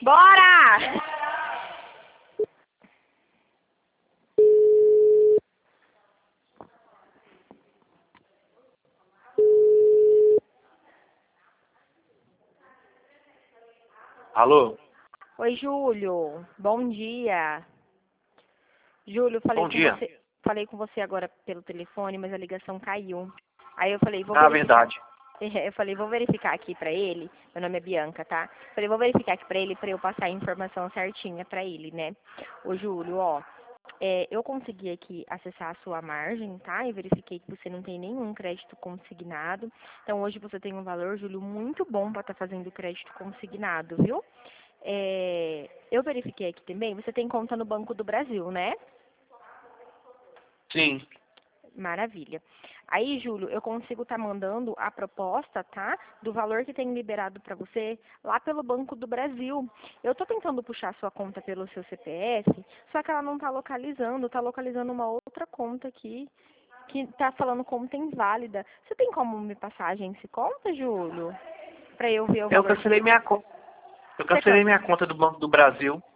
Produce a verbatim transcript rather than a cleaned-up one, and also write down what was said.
Bora! Alô? Oi, Júlio. Bom dia. Júlio, falei Bom com dia. você, falei com você agora pelo telefone, mas a ligação caiu. Aí eu falei, vou Ah, verificar. verdade. Eu falei, vou verificar aqui pra ele. Meu nome é Bianca, tá? Falei, vou verificar aqui pra ele pra eu passar a informação certinha pra ele, né? Ô, Júlio, ó, é, eu consegui aqui acessar a sua margem, tá? E verifiquei que você não tem nenhum crédito consignado. Então, hoje você tem um valor, Júlio, muito bom pra estar fazendo crédito consignado, viu? É, eu verifiquei aqui também, você tem conta no Banco do Brasil, né? Sim. Maravilha. Aí, Júlio, eu consigo estar mandando a proposta, tá? Do valor que tem liberado para você lá pelo Banco do Brasil. Eu tô tentando puxar sua conta pelo seu C P F, só que ela não tá localizando, tá localizando uma outra conta aqui que tá falando conta inválida. Você tem como me passar a agência conta, Júlio? Para eu ver o Eu valor que cancelei você... minha conta. Eu Você cancelei can- minha conta do Banco do Brasil.